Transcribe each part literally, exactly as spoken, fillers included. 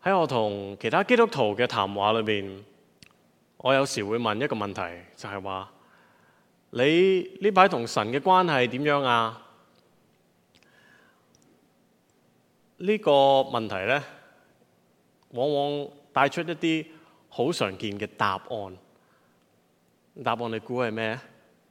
喺我同其他基督徒嘅談話裏邊，我有時會問一個問題，就係話：你呢排同神嘅關係點樣啊？呢個問題呢，往往帶出一啲好常見嘅答案。答案你估係咩？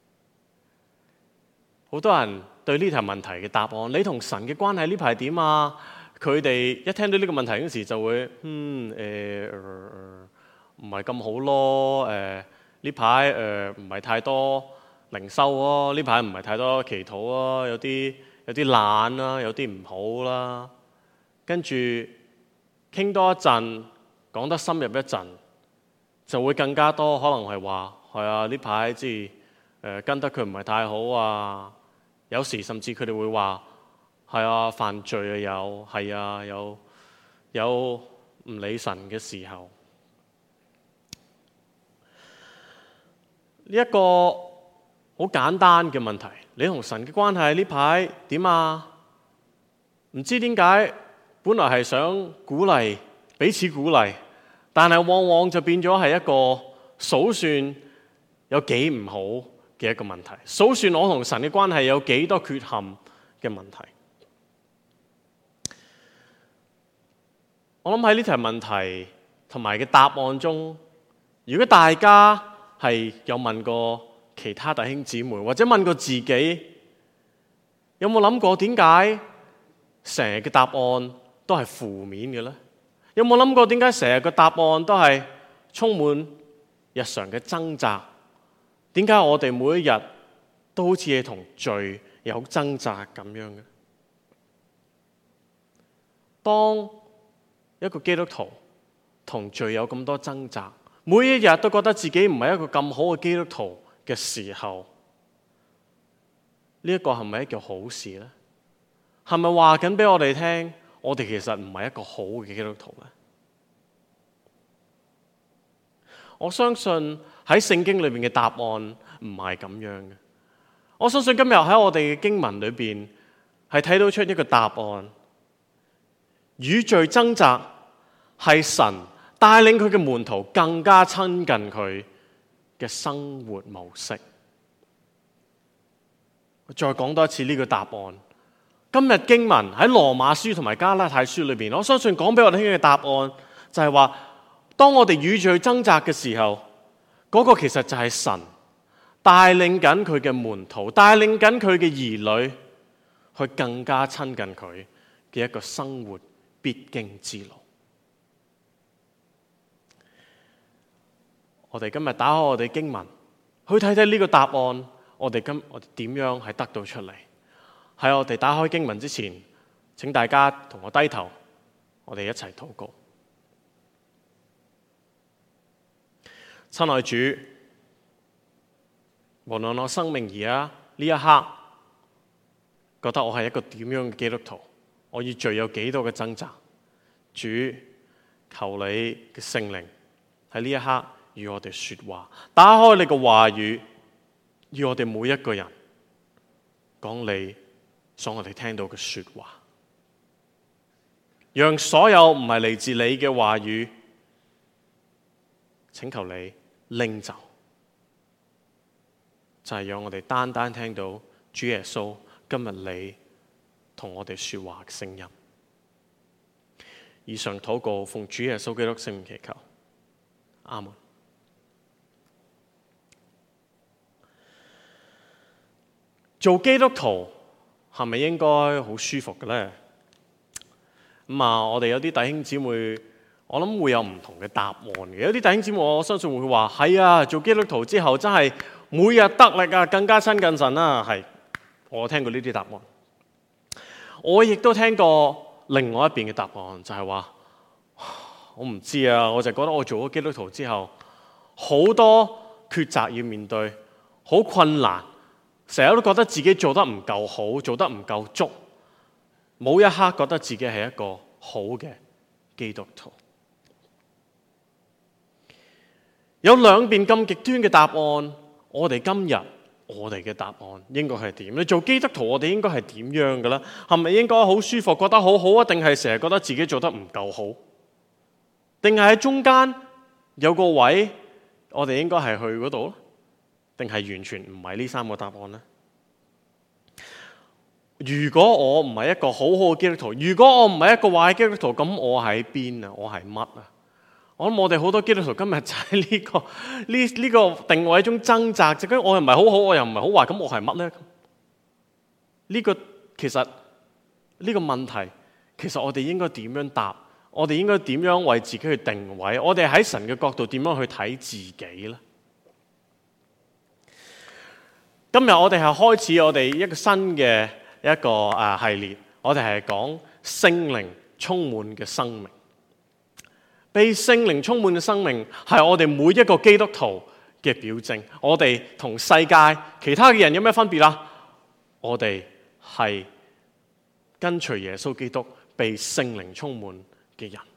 好多人對呢條問題嘅答案，你同神嘅關係呢排點啊？佢哋一聽到呢個問題嗰時就會，嗯誒唔係咁好咯。誒呢排誒唔係太多靈修咯，呢排唔係太多祈禱咯，有啲有啲懶啦，有啲唔好啦。跟住傾多一陣，講得深入一陣，就會更加多，可能係話係啊，呢排即係誒跟得佢唔係太好啊。有時甚至佢哋會話係啊，犯罪啊，有係啊，有有唔理神嘅時候。呢一個好簡單嘅問題，你同神嘅關係呢排點啊？唔知點解，本來係想鼓勵彼此鼓勵，但係往往就變咗係一個數算有幾唔好嘅一個問題，數算我同神嘅關係有幾多缺陷嘅問題。我諗喺呢條問題同埋嘅答案中，如果大家係有問過其他弟兄姊妹，或者問過自己，有冇諗過點解成日嘅答案都係負面嘅呢？有冇諗過點解成日嘅答案都係充滿日常嘅掙扎？點解我哋每一日都好似係同罪有掙扎咁樣嘅？當一個基督徒同罪有咁多掙扎，每一日都覺得自己唔係一個咁好嘅基督徒嘅時候，呢一個係咪一件好事呢？係咪話緊俾我哋聽，我哋其實唔係一個好嘅基督徒呢？我相信喺聖經裏面嘅答案唔係咁樣嘅。我相信今日喺我哋嘅經文裏邊係睇到出一個答案。與罪掙扎係神帶領佢嘅門徒更加親近佢嘅生活模式。我再講多一次呢個答案。今日經文喺羅馬書同埋加拉太書裏邊，我相信講俾我哋聽嘅答案就係話，當我哋與罪掙扎嘅時候，嗰個其實就係神帶領緊佢嘅門徒，帶領緊佢嘅兒女去更加親近佢嘅一個生活必經之路。我哋今日打開我哋經文，去睇睇呢個答案，我哋今我哋點樣係得到出嚟？喺我哋打開經文之前，請大家同我低頭，我哋一齊禱告。親愛主，無論我生命而家呢一刻覺得我係一個點樣嘅基督徒，我與罪有幾多嘅掙扎，主，求你嘅聖靈喺呢一刻與我哋說話，打開你嘅話語，與我哋每一個人講你想我哋聽到嘅說話，讓所有唔係嚟自你嘅話語，請求你拎走，就係讓我哋單單聽到主耶穌今日你同我哋說話嘅聲音。以上禱告奉主耶穌基督聖名祈求，阿門。做基督徒係咪應該好舒服嘅呢？咁啊，我哋有啲弟兄姊妹，我諗會有唔同嘅答案嘅。有啲弟兄姊妹，我相信會話：係啊，做基督徒之後真係每日得力啊，更加親近神啦。係，我聽過呢啲答案。我亦都聽過另外一邊嘅答案，就係話：我唔知啊，我就覺得我做咗基督徒之後，好多抉擇要面對，好困難。成日都覺得自己做得唔夠好，做得唔夠足，冇一刻覺得自己係一個好嘅基督徒。有兩邊咁極端嘅答案，我哋今日我哋嘅答案應該係點？你做基督徒，我哋應該係點樣嘅咧？係咪應該好舒服，覺得好好啊？定係成日覺得自己做得唔夠好？ 定係喺中間有個位，我哋應該係去嗰度？定係完全唔係呢三個答案呢？如果我唔係一個好好嘅基督徒，如果我唔係一個壞基督徒，咁我喺邊啊？我係乜啊？我諗我哋好多基督徒今日就喺呢個呢呢個定位中掙扎，就跟我又唔係好好，我又唔係好壞，咁我係乜呢？呢個其實呢個問題，其實我哋應該點樣答？我哋應該點樣為自己去定位？我哋喺神嘅角度點樣去睇自己呢？今日我哋係開始我哋一個新嘅一個啊系列，我哋係講聖靈充滿嘅生命。被聖靈充滿嘅生命係我哋每一個基督徒嘅表徵。我哋同世界其他嘅人有咩分別啊？我哋係跟隨耶穌基督被聖靈充滿嘅人。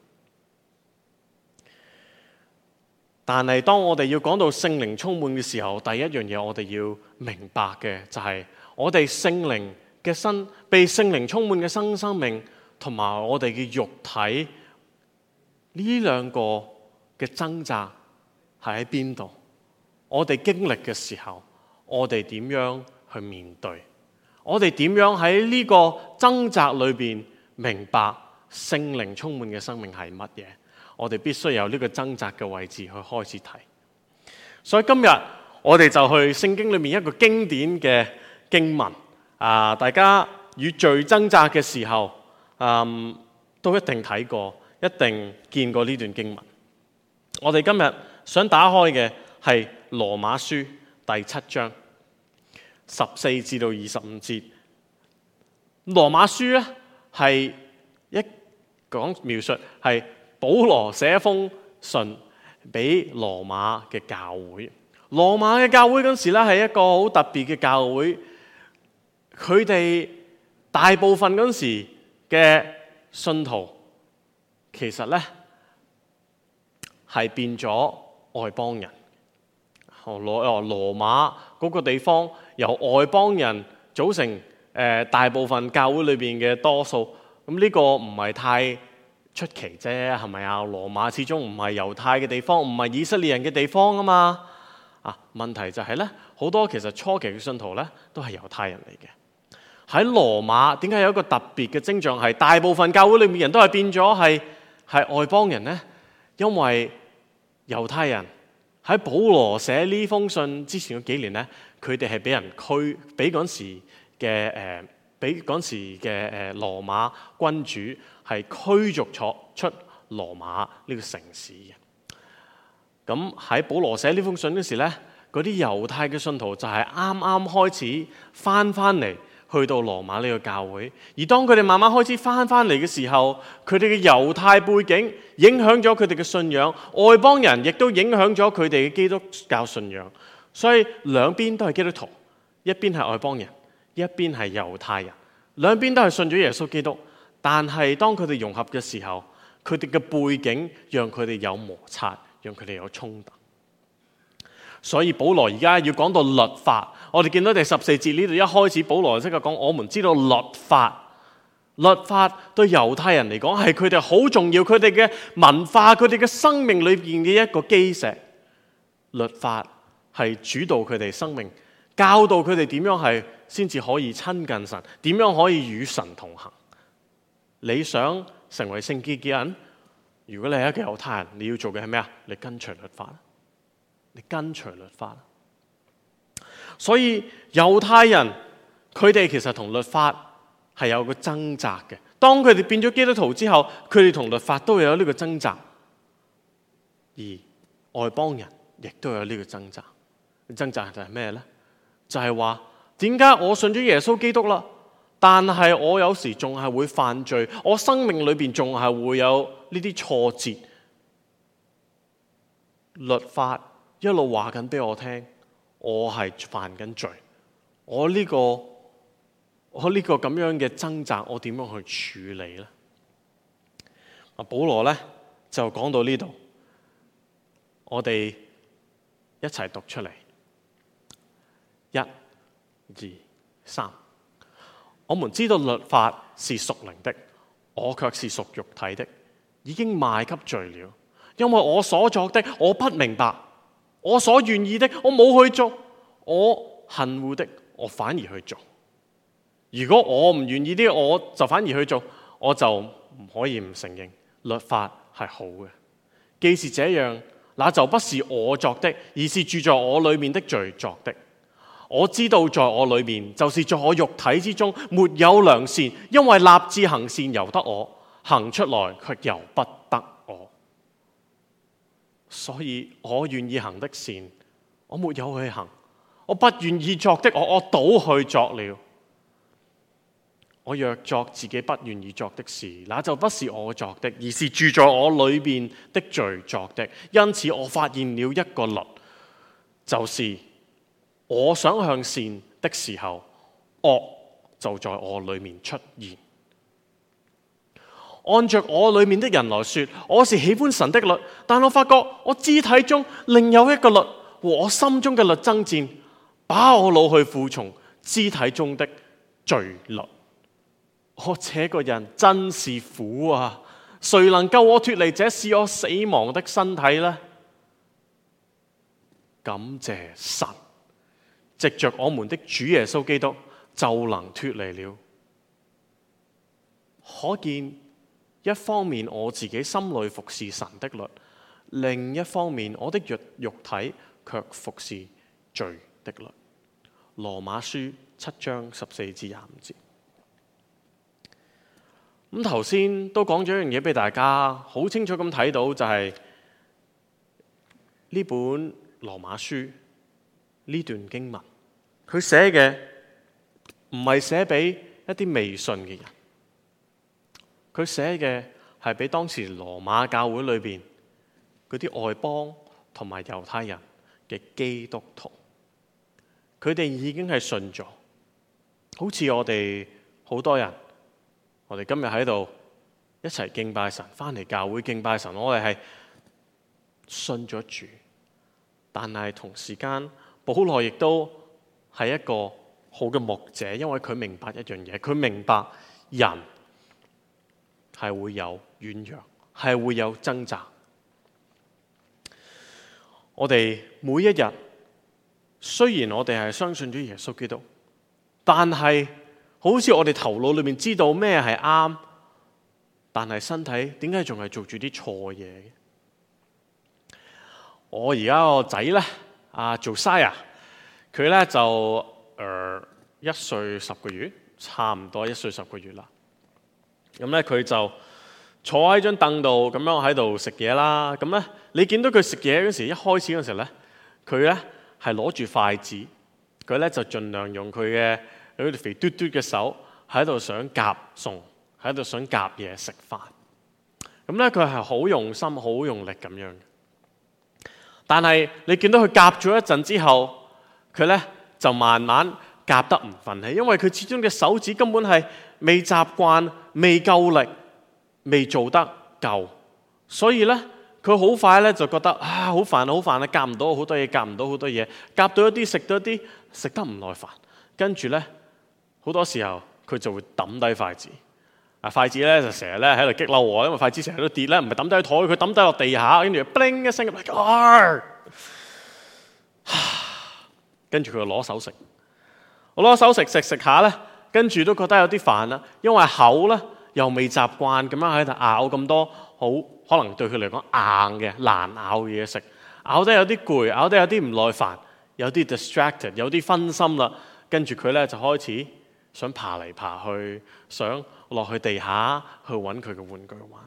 但係當我哋要講到聖靈充滿嘅時候，第一樣嘢我哋要明白嘅就係我哋聖靈嘅身被聖靈充滿嘅新生命，同埋我哋嘅肉體呢兩個嘅掙扎係喺邊度？我哋經歷嘅時候，我哋點樣去面對？我哋點樣喺呢個掙扎裏邊明白聖靈充滿嘅生命係乜嘢？我哋必須有呢個掙扎嘅位置去開始睇。所以今日我哋就去聖經裏面一個經典嘅經文啊！大家與罪掙扎嘅時候，嗯，都一定睇過，一定見過呢段經文。我哋今日想打開嘅係羅馬書第七章十四至到二十五節。羅馬書咧係一講描述係保羅寫一封信俾羅馬嘅教會。羅馬嘅教會嗰時咧係一個好特別嘅教會，佢哋大部分嗰時嘅信徒其實咧係變咗外邦人。羅羅羅馬嗰個地方由外邦人組成，誒、呃、大部分教會裏邊嘅多數。咁呢個唔係太出奇啫，係咪啊？羅馬始終唔係猶太嘅地方，唔係以色列人嘅地方啊嘛。啊，問題就係咧，好多其實初期嘅信徒咧都係猶太人嚟嘅。喺羅馬點解有一個特別嘅徵象係大部分教會裏面人都係變咗係係外邦人呢？因為猶太人喺保羅寫呢封信之前嗰幾年咧，佢哋係俾人驅，俾嗰時嘅誒，俾嗰時嘅誒羅馬君主係驅逐咗出羅馬呢個城市嘅。咁喺保羅寫呢封信嗰時咧，嗰啲猶太嘅信徒就係啱啱開始翻翻嚟，去到羅馬呢個教會。而當佢哋慢慢開始翻翻嚟嘅時候，佢哋嘅猶太背景影響咗佢哋嘅信仰，外邦人亦都影響咗佢哋嘅基督教信仰。所以兩邊都係基督徒，一邊係外邦人，一邊係猶太人，兩邊都係信咗耶穌基督。但係當佢哋融合嘅時候，佢哋嘅背景讓佢哋有摩擦，讓佢哋有衝突。所以保羅而家要講到律法，我哋見到第十四節呢度一開始，保羅即刻講，我們知道律法，律法對猶太人嚟講係佢哋好重要，佢哋嘅文化，佢哋嘅生命裏邊嘅一個基石。律法係主導佢哋生命，教導佢哋點樣係先至可以親近神，點樣可以與神同行。你想成為聖潔嘅人，如果你係一個猶太人，你要做嘅係咩啊？你跟隨律法，你跟隨律法。所以猶太人佢哋其實同律法係有個掙扎嘅。當佢哋變咗基督徒之後，佢哋同律法都有呢個掙扎，而外邦人亦都有呢個掙扎。掙扎就係咩呢？就係話點解我信咗耶穌基督啦，但係我有時仲係會犯罪，我生命裏邊仲係會有呢啲挫折。律法一路話緊俾我聽，我係犯緊罪。我呢個我呢個咁樣嘅掙扎，我點樣去處理呢？啊，保羅呢就講到呢度，我哋一齊讀出嚟，一、二、三。我們知道律法是屬靈的，我卻是屬肉體的，已經賣給罪了。 因為我所作的我不明白，我所願意的我冇去做，我恨惡的我反而去做。如果我唔願意啲，我就反而去做，我就唔可以唔承認律法係好嘅。既是這樣，那就不是我作的，而是住在我裏面的罪作的。我知道在我裏面，就是在我肉體之中沒有良善，因為立志行善由得我，行出來卻由不得我。所以我願意行的善，我沒有去行；我不願意作的，我我倒去作了。我若作自己不願意作的事，那就不是我作的，而是住在我裏面的罪作的。因此我發現了一個律，就是我想向善的時候，惡就在我裏面出現。按着我裏面的人來說，我是喜歡神的律，但我發覺我肢體中另有一個律和我心中嘅律爭戰，把我擄去服從肢體中的罪律。我這個人真是苦啊！誰能救我脫離這使我死亡的身體呢？感謝神，藉着我們的主耶穌基督就能脫離了。可見一方面我自己心裏服侍神的律，另一方面我的肉肉體卻服侍罪的律。羅馬書七章十四至廿五節。咁頭先都講咗一樣嘢俾大家，好清楚咁睇到就係呢本羅馬書呢段經文，佢寫嘅唔係寫俾一啲未信嘅人，佢寫嘅係俾當時羅馬教會裏邊嗰啲外邦同埋猶太人嘅基督徒，佢哋已經係信咗，好似我哋好多人。我哋今日喺度一齊敬拜神，翻嚟教會敬拜神，我哋係信咗主，但係同時間保羅亦都係一個好嘅牧者，因為佢明白一樣嘢，佢明白人係會有軟弱，係會有掙扎。我哋每一日雖然我哋係相信咗耶穌基督，但係好似我哋頭腦裏面知道咩係啱，但係身體點解仲係做住啲錯嘢嘅？我而家個仔咧，阿 Josiah，佢咧就誒、呃、一歲十個月，差唔多一歲十個月啦。咁咧佢就坐喺張凳度咁樣喺度食嘢啦。咁咧你見到佢食嘢嗰時，一開始嗰時咧，佢咧係攞住筷子，佢咧就盡量用佢嘅有條肥嘟嘟嘅手喺度想夾餸，喺度想夾嘢食飯。咁咧佢係好用心、好用力咁樣。但係你見到佢夾咗一陣之後，佢咧就慢慢夾得唔忿氣，因為佢始終嘅手指根本係未習慣、未夠力、未做得夠，所以咧佢好快咧就覺得啊好煩好煩啊，夾唔到好多嘢，夾唔到好多嘢，夾到一啲食到一啲，食得唔耐煩，跟住咧。好多時候佢就會抌低筷子，啊筷子咧就成日咧喺度激嬲我，因為筷子成日都跌咧，唔係抌低喺台，佢抌低落地下，跟住叮一聲咁，啊，跟住佢就攞手食，我攞手食食食下咧，跟住都覺得有啲煩啦，因為口咧又未習慣咁樣喺度咬咁多好可能對佢嚟講硬嘅難咬嘅嘢食，咬得有啲攰，咬得有啲唔耐煩，有啲 distracted， 有啲分心啦，跟住佢咧就開始。想爬嚟爬去，想落去地下去揾佢嘅玩具玩。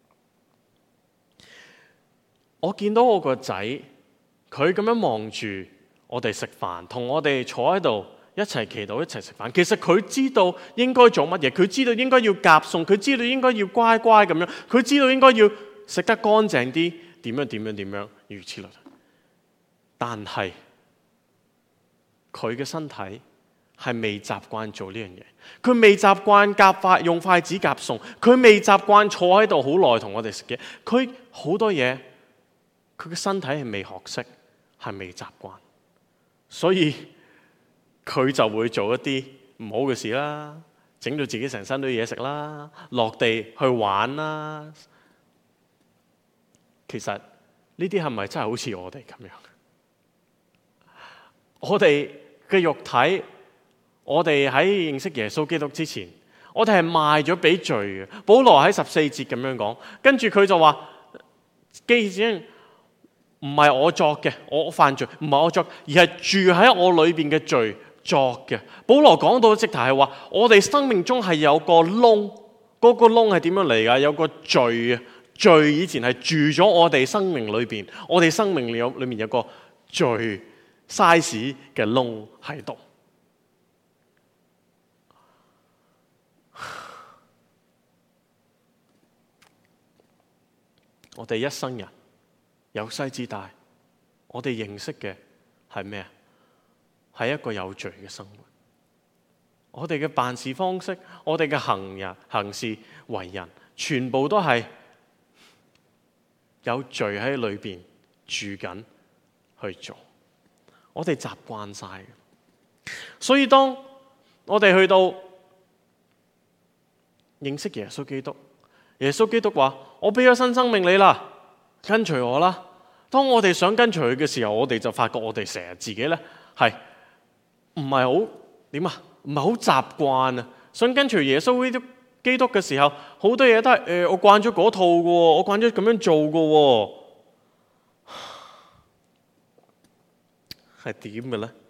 我見到我個仔，佢咁樣望住我哋食飯，同我哋坐喺度一齊祈禱、一齊食飯。其實佢知道應該做乜嘢，佢知道應該要夾餸，佢知道應該要乖乖咁樣，佢知道應該要食得乾淨啲，點樣點樣點樣，如此類推。但係佢嘅身體係未習慣做呢樣嘢，佢未習慣夾筷用筷子夾餸，佢未習慣坐喺度好耐同我哋食嘢，佢好多嘢，佢嘅身體係未學識，係未習慣，所以佢就會做一啲唔好嘅事啦，整到自己成身都嘢食啦，落地去玩啦。 其實呢啲係咪真係好似我哋咁樣？我哋嘅肉體，我哋喺認識耶穌基督之前，我哋係賣咗俾罪嘅。保羅喺十四節咁樣講，跟住佢就話：既然唔係我作嘅，我犯罪唔係我作，而係住喺我裏邊嘅罪作嘅。保羅講到直頭係話，我哋生命中係有個窿，嗰個窿係點樣嚟㗎？有個罪啊！罪以前係住咗我哋生命裏邊，我哋生命裏有裏面有個罪 size 嘅窿喺度。我哋一生人由細至大，我哋認識嘅係咩啊？係一個有罪嘅生活。我哋嘅辦事方式，我哋嘅行人行事為人，全部都係有罪喺裏邊住緊去做，我哋習慣晒嘅。所以當我哋去到認識耶穌基督，耶穌基督話：我俾咗新生命你啦，跟隨我啦。當我哋想跟隨佢嘅時候，我哋就發覺我哋成日自己咧係唔係好點啊？唔係好習慣啊！想跟隨耶穌基督基督嘅時候，好多嘢都係誒、呃，我慣咗嗰套嘅喎，我慣咗咁樣做嘅喎，係點嘅咧？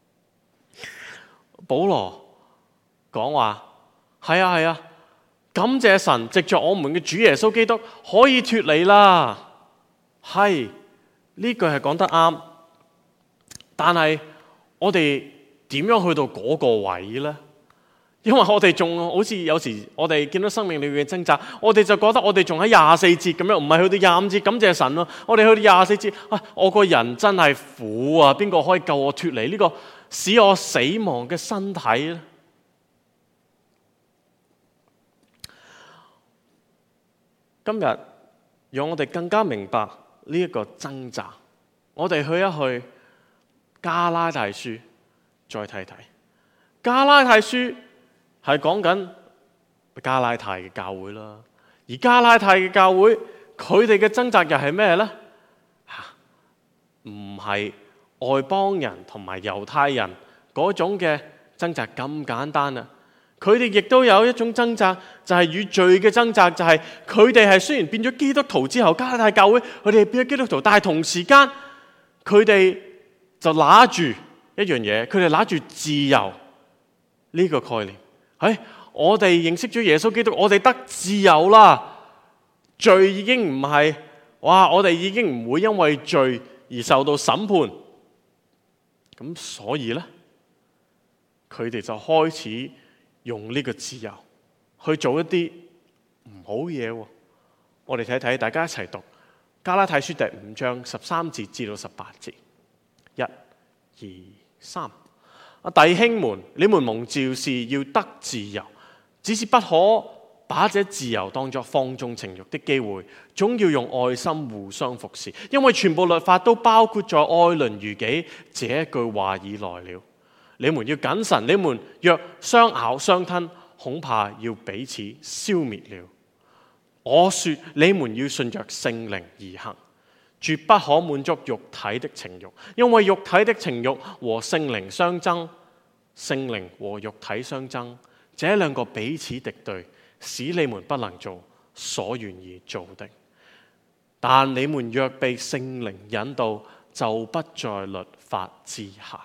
保羅講話係啊係啊，感謝神，藉着我們嘅主耶穌基督可以脫離啦。係呢句係講得啱，但係我哋點樣去到嗰個位呢？因為我哋仲好似有時我哋見到生命裏面嘅掙扎，我哋就覺得我哋仲喺廿四節咁樣，唔係去到廿五節感謝神咯。我哋去到廿四節，啊，我個人真係苦啊！邊個可以救我脫離呢個使我死亡嘅身體呢？今日讓我哋更加明白呢一個掙扎，我哋去一去加拉太書再睇睇。加拉太書係講緊加拉太嘅教會啦，而加拉太嘅教會佢哋嘅掙扎又係咩呢？唔係外邦人同埋猶太人嗰種嘅掙扎咁簡單啊！佢哋亦都有一種掙扎，就係與罪嘅掙扎，就係佢哋係雖然變咗基督徒之後，加拉太教會佢哋變咗基督徒，但係同時間佢哋就拿住一樣嘢，佢哋拿住自由呢個概念。哎，我哋認識咗耶穌基督，我哋得自由啦，罪已經唔係，哇！我哋已經唔會因為罪而受到審判。咁所以呢，佢哋就開始用呢個自由去做一啲唔好嘢。我哋睇睇，大家一齊讀加拉太書第五章十三節至到十八節。一、二、三。弟兄們，你們蒙召是要得自由，只是不可把這自由當作放縱情慾的機會，總要用愛心互相服侍，因為全部律法都包括在愛鄰如己這句話以內了。你們要謹慎，你們若相咬相吞，恐怕要彼此消滅了。我說你們要順着聖靈而行，絕不可滿足肉體的情慾，因為肉體的情慾和聖靈相爭，聖靈和肉體相爭，這兩個彼此敵對，使你們不能做所願意做的。但你們若被聖靈引導，就不在律法之下。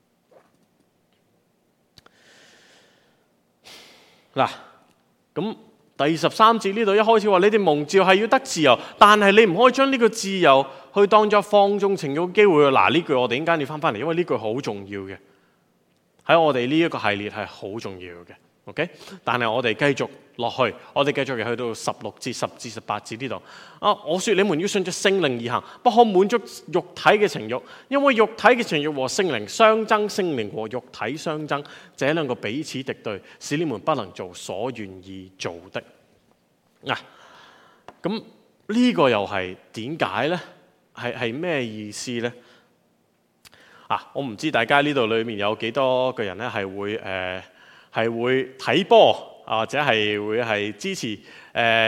嗱，咁第十三節呢度一開始話，你哋蒙召係要得自由，但係你唔可以將呢個自由去當作放縱情慾嘅機會。嗱，呢句我哋陣間要翻翻嚟，因為呢句好重要嘅，喺我哋呢一個系列係好重要嘅。OK， 但係我哋繼續落去，我哋繼續去到十六至十至十八節呢度。啊，我說你們要順着聖靈而行，不可滿足肉體嘅情慾，因為肉體嘅情慾和聖靈相爭，聖靈和肉體相爭，這兩個彼此敵對，使你們不能做所願意做的。嗱、啊，咁呢個又係點解呢？係係咩意思呢？啊，我唔知大家呢度裏面有幾多個人咧係會誒。呃係會睇波啊，或者係會係支持誒誒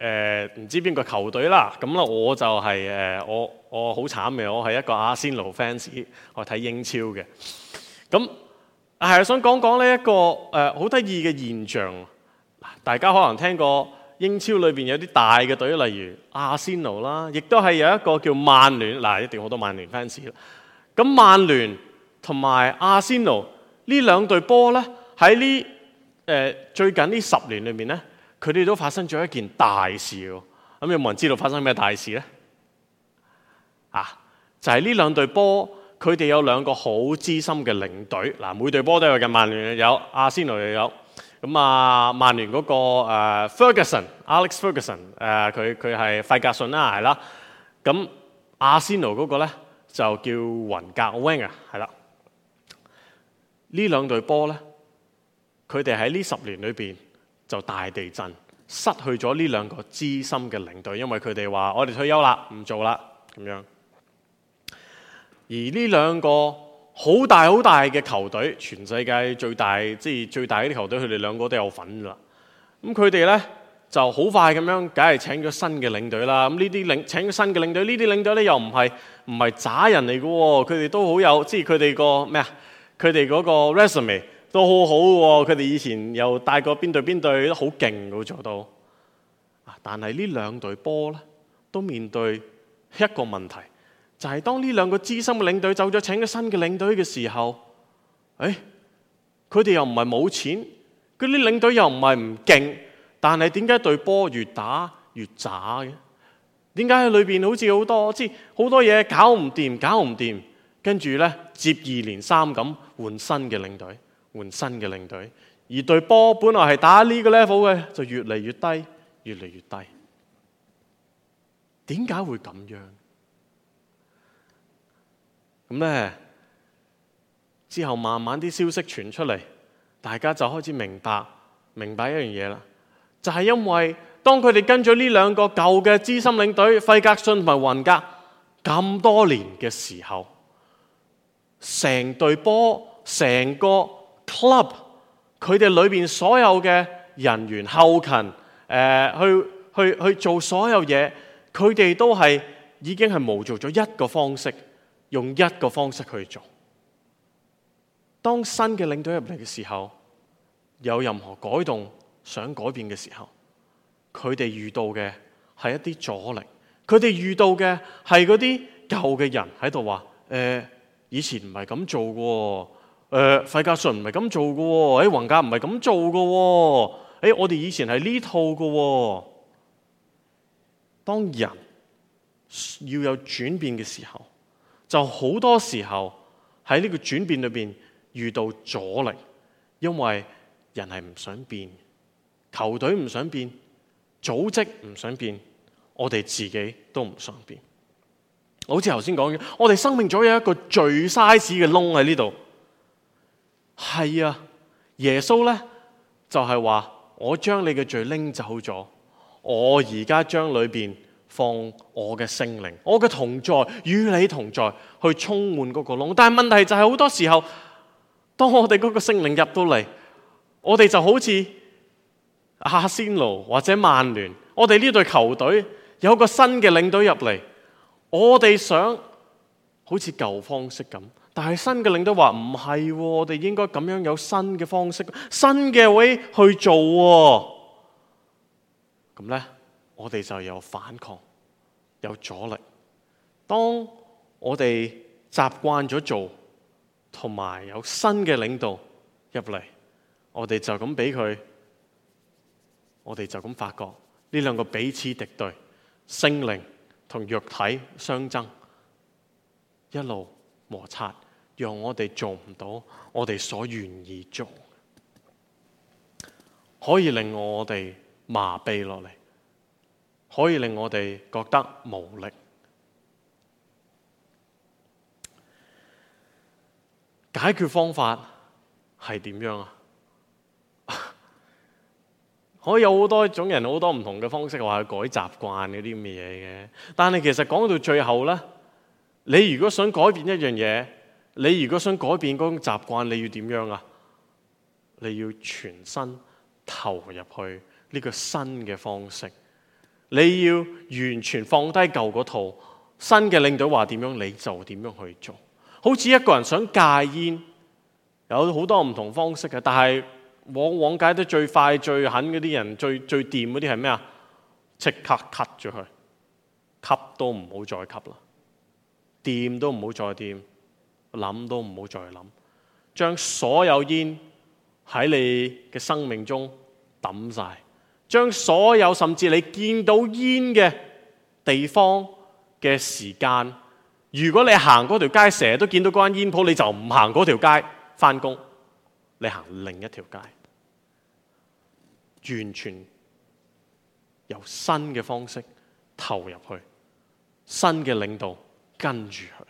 誒唔知邊個球隊啦，咁啦我就係、是、誒、呃、我我好慘嘅，我係一個阿仙奴 fans， 我睇英超嘅。咁係想講講呢一個誒好得意嘅現象。大家可能聽過英超裏邊有啲大嘅隊，例如阿仙奴啦，亦都係有一個叫曼聯，嗱一定好多曼聯 fans 啦。咁曼聯同埋阿仙奴呢兩隊波咧，喺呢誒最近呢十年裏面咧，佢哋都發生咗一件大事喎。咁有冇人知道發生咩大事咧？啊，就係呢兩隊波，佢哋有兩個好資深嘅領隊。嗱，每隊波都有嘅，曼聯有，阿仙奴又有。咁啊，曼聯嗰、那個、呃、Ferguson，Alex Ferguson， 誒佢佢係費格遜啦，係啦。咁阿仙奴嗰個咧就叫雲格 Wenger 啊，係啦。呢兩隊波咧，佢哋喺呢十年裏邊就大地震，失去咗呢兩個資深嘅領隊，因為佢哋話我哋退休啦，唔做啦咁樣。而呢兩個好大好大嘅球隊，全世界最大即係最大嗰啲球隊，佢哋兩個都有份㗎啦。咁佢哋咧就好快咁樣，梗係請咗新嘅領隊啦。咁呢啲領請咗新嘅領隊，呢啲領隊咧又唔係唔係渣人嚟嘅喎，佢哋都好有，即係佢哋個咩啊？佢哋嗰個 resume 都好好喎。佢哋以前又帶過邊隊邊隊都好勁嘅做到。但係呢兩隊波咧都面對一個問題。就係當呢兩個資深嘅領隊走咗，請咗新嘅領隊嘅時候，誒，佢哋又唔係冇錢，嗰啲領隊又唔係唔勁，但係點解隊波越打越渣嘅？點解喺裏邊好似好多即係好多嘢搞唔掂，搞唔掂，跟住咧接二連三咁換新嘅領隊，換新嘅領隊，而隊波本來係打呢個 level 嘅，就越嚟越低，越嚟越低。點解會咁樣？咁咧，之後慢慢啲消息傳出嚟，大家就開始明白明白一樣嘢啦。就係因為當佢哋跟咗呢兩個舊嘅資深領隊費格遜同埋雲格咁多年嘅時候，成隊波、成個 club， 佢哋裏邊所有嘅人員、後勤，誒、呃、去去去做所有嘢，佢哋都係已經係模造咗一個方式。用一個方式去做。當新嘅領隊入嚟嘅時候，有任何改動想改變嘅時候，佢哋遇到嘅係一啲阻力。佢哋遇到嘅係嗰啲舊嘅人喺度話：誒、呃，以前唔係咁做嘅，誒、呃，費格遜唔係咁做嘅，誒，雲格唔係咁做嘅，誒，我哋以前係呢套嘅。當人要有轉變嘅時候，就好多時候喺呢個轉變裏邊遇到阻力，因為人係唔想變，球隊唔想變，組織唔想變，我哋自己都唔想變。好似頭先講嘅，我哋生命咗有一個最 size 嘅窿喺呢度。係啊，耶穌呢就係話：我將你嘅罪拎走咗，我而家將裏邊放我嘅聖靈，我嘅同在與你同在，去充滿嗰個窿。但係問題就係好多時候，當我哋嗰個聖靈入到嚟，我哋就好似阿仙奴或者曼聯，我哋呢隊球隊有個新嘅領隊入嚟，我哋想好似舊方式咁，但係新嘅領隊話唔係，我哋應該咁樣有新嘅方式，新嘅way去做喎。咁呢，我哋就有反抗，有阻力。當我哋習慣咗做，同埋有新嘅領導入嚟，我哋就咁俾佢，我哋就咁發覺呢兩個彼此敵對，聖靈同肉體相爭，一路摩擦，讓我哋做唔到我哋所願意做，可以令我哋麻痹落嚟，可以令我哋覺得無力。解決方法係點樣啊？可以有好多種人，好多唔同嘅方式話去改習慣嗰啲咁嘅嘢嘅。但係其實講到最後呢，你如果想改變一樣嘢，你如果想改變嗰種習慣，你要點樣啊？你要全身投入去呢個新嘅方式， 你要完全放低舊嗰套，新嘅領隊話點樣你就點樣去做。好似一個人想戒煙，有好多唔同方式嘅，但係往往戒得最快最狠嗰啲人，最最掂嗰啲係咩啊？即刻 cut 咗佢，吸都唔好再吸啦，掂都唔好再掂，諗都唔好再諗，將所有煙喺你嘅生命中抌晒，將所有甚至你見到煙嘅地方嘅時間，如果你行嗰條街成日都見到嗰間煙鋪，你就唔行嗰條街返工，你行另一條街，完全由新嘅方式投入去，新嘅領導跟住佢。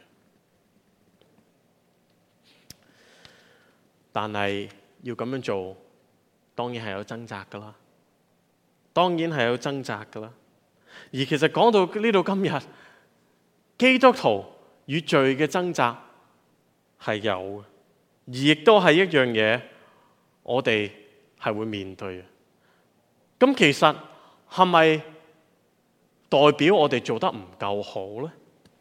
但係要咁樣做，當然係有掙扎噶啦，當然係有掙扎噶啦。而其實講到呢度今日，基督徒與罪嘅掙扎係有嘅，而亦都係一樣嘢，我哋係會面對嘅。咁其實係咪代表我哋做得唔夠好呢？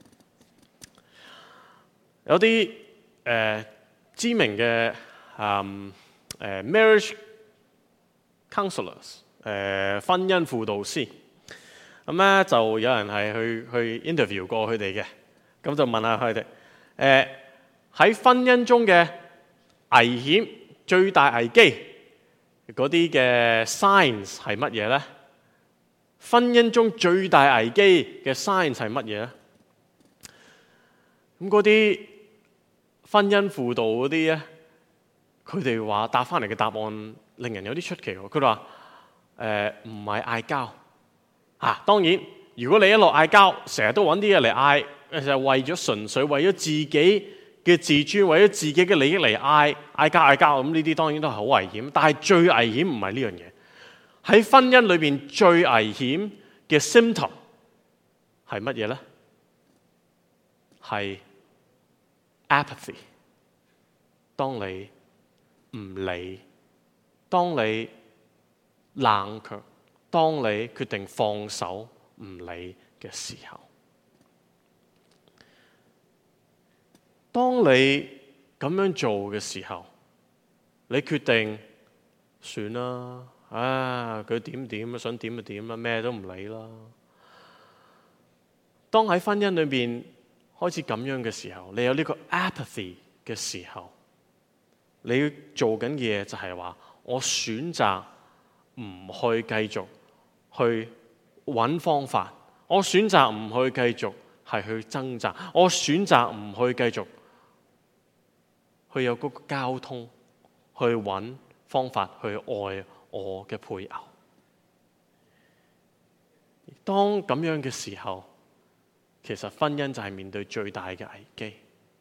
有啲誒、呃、知名嘅誒誒 marriage counselors 誒、呃、婚姻輔導師，咁咧就有人係去去 interview 過佢哋嘅，咁就問下佢哋誒喺婚姻中嘅危險、最大危機嗰啲嘅 signs 係乜嘢咧？婚姻中最大危機嘅 signs 係乜嘢咧？咁嗰啲婚姻輔導嗰啲咧，佢哋話答翻嚟嘅答案令人有啲出奇喎。佢話誒唔係嗌交啊，當然如果你一路嗌交，成日都揾啲嘢嚟嗌，就係為咗純粹為咗自己嘅自尊，為咗自己嘅利益嚟嗌嗌交嗌交，咁呢啲當然都係好危險。但係最危險唔係呢樣嘢。喺婚姻裏邊最危險嘅 symptom 係乜嘢咧？係 apathy。當你唔理，當你冷卻，當你決定放手唔理嘅時候，當你咁樣做嘅時候，你決定算啦。啊！佢點點想點就點啦，咩都唔理啦。當喺婚姻裏面開始咁樣嘅時候，你有呢個 apathy 嘅時候，你要做緊嘅嘢就係話，我選擇唔去繼續去揾方法，我選擇唔去繼續係去掙扎，我選擇唔去繼續去有嗰個交通，去揾方法去愛我嘅配偶。當咁樣嘅時候，其實婚姻就係面對最大嘅危機。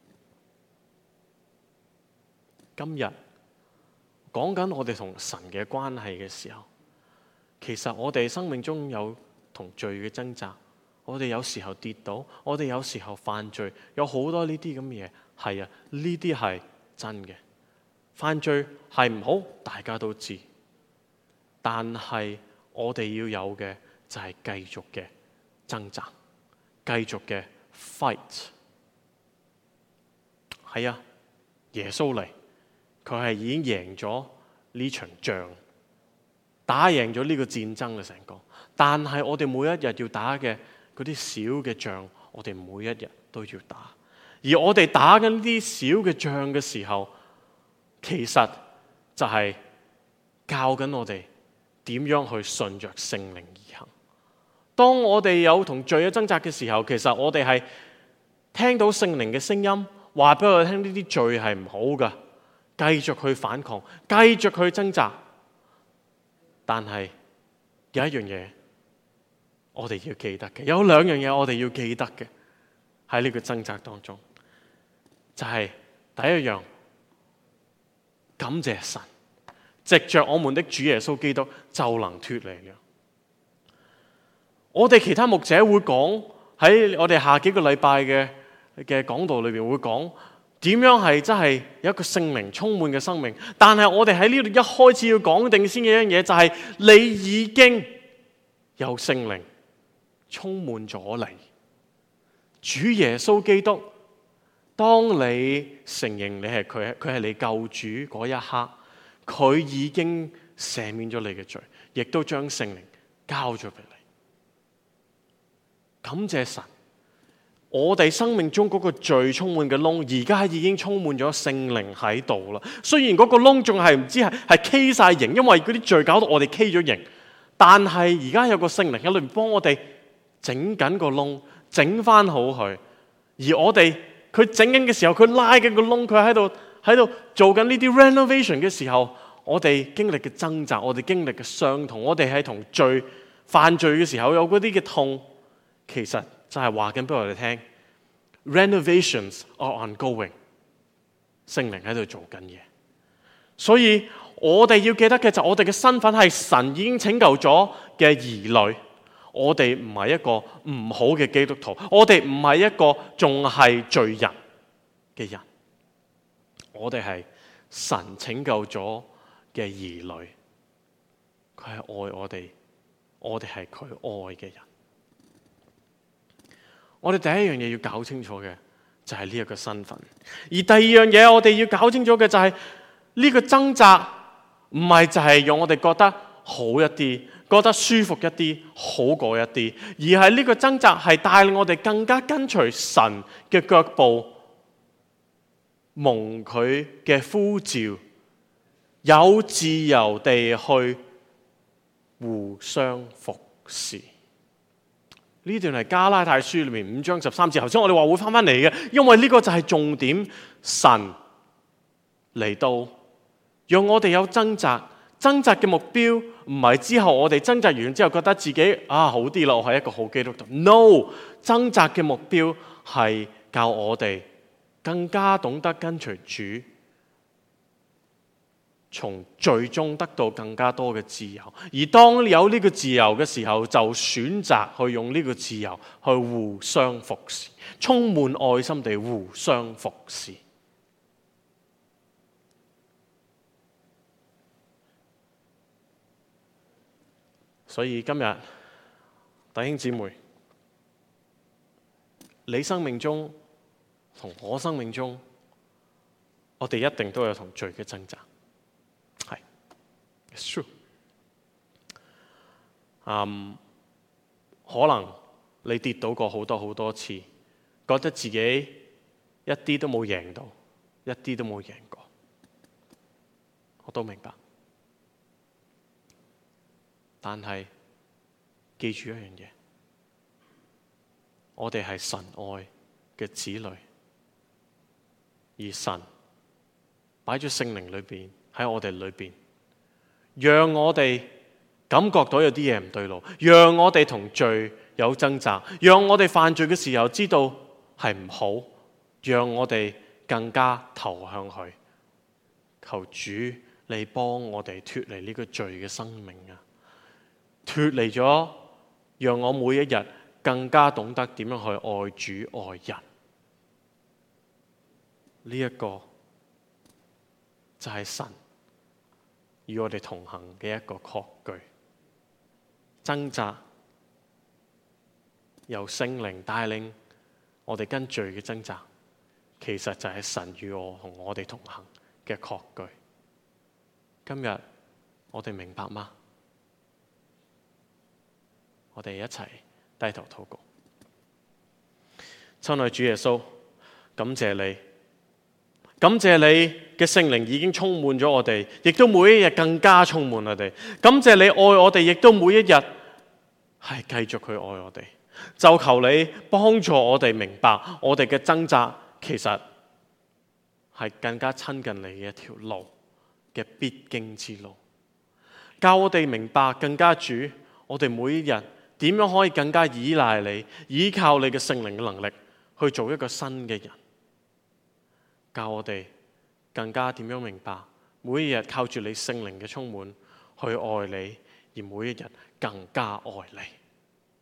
今日講緊我哋同神嘅關係嘅時候，其實我哋生命中有同罪嘅掙扎，我哋有時候跌倒，我哋有時候犯罪，有好多呢啲咁嘅嘢。係啊，呢啲係真嘅。犯罪係唔好，大家都知。但係我哋要有嘅就係繼續嘅掙扎，繼續嘅 fight。係啊，耶穌嚟，佢係已經贏咗呢場仗，打贏咗呢個戰爭嘅成個。但係我哋每一日要打嘅嗰啲小嘅仗，我哋每一日都要打。而我哋打緊呢啲小嘅仗嘅時候，其實就係教緊我哋點樣去順着聖靈而行。當我哋有同罪嘅掙扎嘅時候，其實我哋係聽到聖靈嘅聲音，話俾我哋聽呢啲罪係唔好噶，繼續去反抗，繼續去掙扎。但係有一樣嘢我哋要記得嘅，有兩樣嘢我哋要記得嘅喺呢個掙扎當中，就係第一樣，感謝神。藉着我們的主耶穌基督就能脫離了。我哋其他牧者會講，喺我哋下幾個禮拜嘅嘅講道裏面會講點樣係真係有一個聖靈充滿嘅生命。但係我哋喺呢度一開始要講定先嘅一樣嘢，就係你已經有聖靈充滿咗你。主耶穌基督，當你承認你係佢，佢係你救主嗰一刻，佢已經赦免咗你嘅罪，亦都將聖靈交咗俾你。感謝神，我哋生命中嗰個罪充滿嘅窿，而家已經充滿咗聖靈喺度啦。雖然嗰個窿仲係唔知係係畸晒形，因為嗰啲罪搞到我哋畸咗形，但係而家有個聖靈喺裏面幫我哋整緊個窿，整翻好佢。而我哋佢整緊嘅時候，佢拉緊個窿，佢喺度喺度做緊呢啲 renovation 嘅時候，我哋經歷嘅掙扎，我哋經歷嘅傷痛，我哋係同罪犯罪嘅時候有嗰啲嘅痛。其實就係話緊俾我哋聽 ，renovations are ongoing， 聖靈喺度做緊嘢。所以我哋要記得嘅就係我哋嘅身份係神已經拯救咗嘅兒女，我哋唔係一個唔好嘅基督徒，我哋唔係一個仲係罪人嘅人，我哋係神拯救咗嘅兒女，佢係愛我哋，我哋係佢愛嘅人。我哋第一樣嘢要搞清楚嘅就係呢一個身份，而第二樣嘢我哋要搞清楚嘅就係呢個掙扎唔係就係讓我哋覺得好一啲，覺得舒服一啲，好過一啲，而係呢個掙扎係帶領我哋更加跟隨神嘅腳步，蒙佢嘅呼召，有自由地去互相服侍。呢段係加拉太書裏面五章十三節，頭先我哋話會翻翻嚟嘅，因為呢個就係重點。神嚟到，讓我哋有掙扎，掙扎嘅目標唔係之後我哋掙扎完之後覺得自己啊好啲啦，我係一個好基督徒。No， 掙扎嘅目標係教我哋更加懂得跟隨主，從罪中得到更加多嘅自由，而當有呢個自由嘅時候，就選擇去用呢個自由去互相服侍，充滿愛心地互相服侍。所以今日弟兄姊妹，你生命中同我生命中，我哋一定都有同罪嘅掙扎。It's true. 嗯，可能你跌倒過好多好多次，覺得自己一啲都冇贏到，一啲都冇贏過。我都明白，但係記住一樣嘢，我哋係神愛嘅子女，而神擺咗聖靈裏邊喺我哋裏邊。讓我哋感覺到有啲嘢唔對路，讓我哋同罪有掙扎，讓我哋犯罪嘅時候知道係唔好，讓我哋更加投向佢。求主你幫我哋脫離呢個罪嘅生命啊！脫離咗，讓我每一日更加懂得點樣去愛主愛人。呢一個就係神與我哋同行嘅一個確據。掙扎由聖靈帶領我哋跟罪嘅掙扎，其實就係神與我同我哋同行嘅確據。今日我哋明白嗎？我哋一齊低頭禱告。親愛主耶穌，感謝你。感謝你嘅聖靈已經充滿咗我哋，亦都每一日更加充滿我哋。感謝你愛我哋，亦都每一日係繼續去愛我哋。就求你幫助我哋明白，我哋嘅掙扎其實係更加親近你嘅一條路嘅必經之路。教我哋明白更加主，我哋每一日點樣可以更加依賴你，依靠你嘅聖靈嘅能力去做一個新嘅人。教我哋更加點樣明白，每一日靠住你聖靈嘅充滿去愛你，而每一日更加愛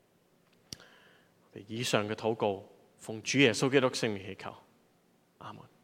你。以上嘅禱告，奉主耶穌基督聖名祈求，阿門。